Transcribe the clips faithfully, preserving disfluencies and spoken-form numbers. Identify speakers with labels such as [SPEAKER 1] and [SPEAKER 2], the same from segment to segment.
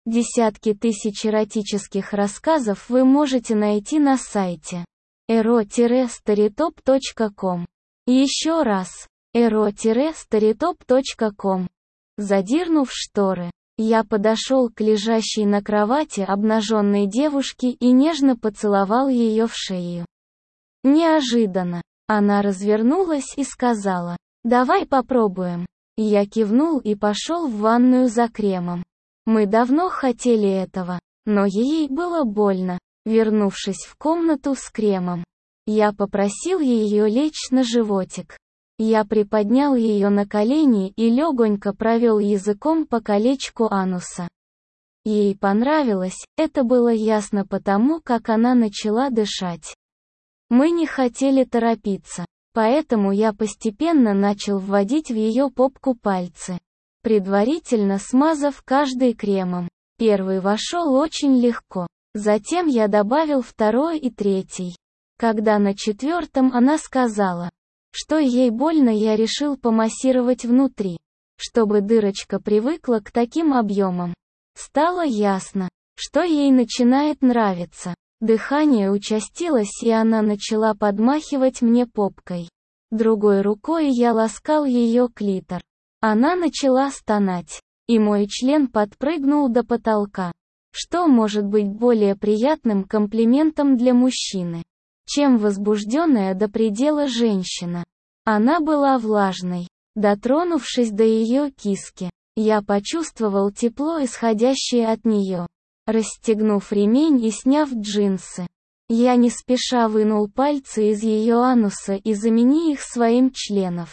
[SPEAKER 1] Десятки тысяч эротических рассказов вы можете найти на сайте эро старитоп точка ком. Еще раз, эро старитоп точка ком. Задернув шторы, я подошел к лежащей на кровати обнаженной девушке и нежно поцеловал ее в шею. Неожиданно, она развернулась и сказала: «Давай попробуем». Я кивнул и пошел в ванную за кремом. Мы давно хотели этого, но ей было больно. Вернувшись в комнату с кремом, я попросил ее лечь на животик. Я приподнял ее на колени и легонько провел языком по колечку ануса. Ей понравилось, это было ясно потому, как она начала дышать. Мы не хотели торопиться, поэтому я постепенно начал вводить в ее попку пальцы, предварительно смазав каждый кремом. Первый вошел очень легко, затем я добавил второй и третий. Когда на четвертом она сказала, что ей больно, я решил помассировать внутри, чтобы дырочка привыкла к таким объемам. Стало ясно, что ей начинает нравиться. Дыхание участилось, и она начала подмахивать мне попкой. Другой рукой я ласкал ее клитор. Она начала стонать, и мой член подпрыгнул до потолка. Что может быть более приятным комплиментом для мужчины, чем возбужденная до предела женщина? Она была влажной. Дотронувшись до ее киски, я почувствовал тепло, исходящее от нее. Расстегнув ремень и сняв джинсы, я не спеша вынул пальцы из ее ануса и заменил их своим членом.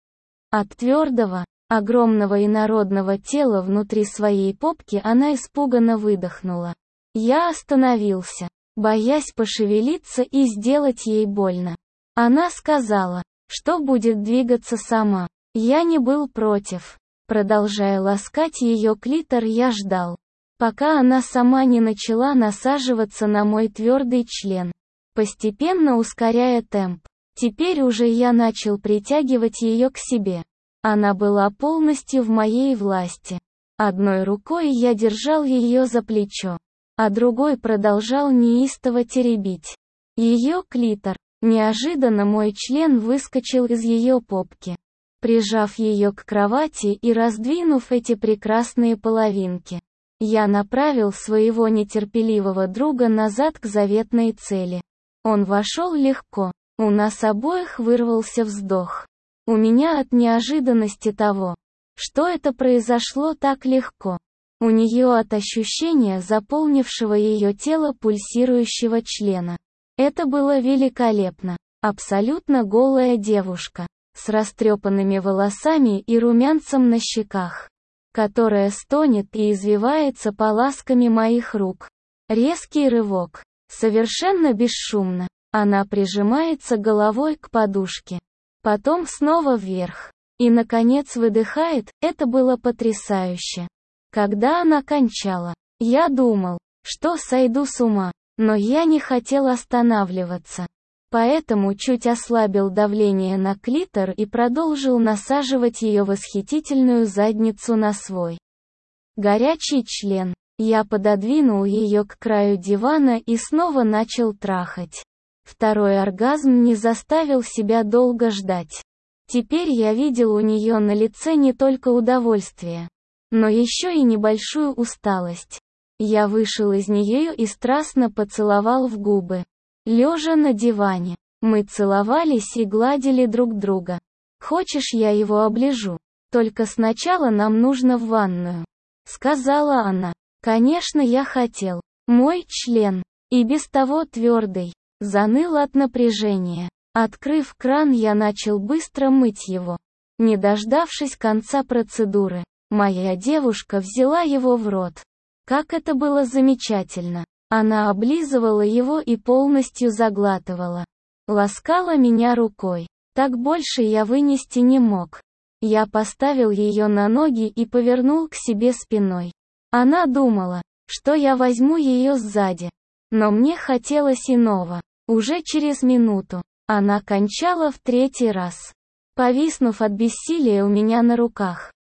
[SPEAKER 1] От твердого, огромного инородного тела внутри своей попки она испуганно выдохнула. Я остановился, боясь пошевелиться и сделать ей больно. Она сказала, что будет двигаться сама. Я не был против. Продолжая ласкать ее клитор, я ждал, пока она сама не начала насаживаться на мой твердый член, постепенно ускоряя темп. Теперь уже я начал притягивать ее к себе. Она была полностью в моей власти. Одной рукой я держал ее за плечо, а другой продолжал неистово теребить ее клитор. Неожиданно мой член выскочил из ее попки. Прижав ее к кровати и раздвинув эти прекрасные половинки, я направил своего нетерпеливого друга назад к заветной цели. Он вошел легко. У нас обоих вырвался вздох. У меня от неожиданности того, что это произошло так легко. У нее от ощущения заполнившего ее тело пульсирующего члена. Это было великолепно. Абсолютно голая девушка, с растрепанными волосами и румянцем на щеках, которая стонет и извивается поласками моих рук. Резкий рывок. Совершенно бесшумно. Она прижимается головой к подушке. Потом снова вверх. И, наконец, выдыхает. Это было потрясающе. Когда она кончала, я думал, что сойду с ума. Но я не хотел останавливаться. Поэтому чуть ослабил давление на клитор и продолжил насаживать ее восхитительную задницу на свой горячий член. Я пододвинул ее к краю дивана и снова начал трахать. Второй оргазм не заставил себя долго ждать. Теперь я видел у нее на лице не только удовольствие, но еще и небольшую усталость. Я вышел из нее и страстно поцеловал в губы. Лежа на диване, мы целовались и гладили друг друга. «Хочешь, я его оближу? Только сначала нам нужно в ванную», — сказала она. Конечно, я хотел. Мой член, и без того твердый, заныл от напряжения. Открыв кран, я начал быстро мыть его. Не дождавшись конца процедуры, моя девушка взяла его в рот. Как это было замечательно! Она облизывала его и полностью заглатывала. Ласкала меня рукой. Так больше я вынести не мог. Я поставил ее на ноги и повернул к себе спиной. Она думала, что я возьму ее сзади. Но мне хотелось иного. Уже через минуту она кончала в третий раз, повиснув от бессилия у меня на руках.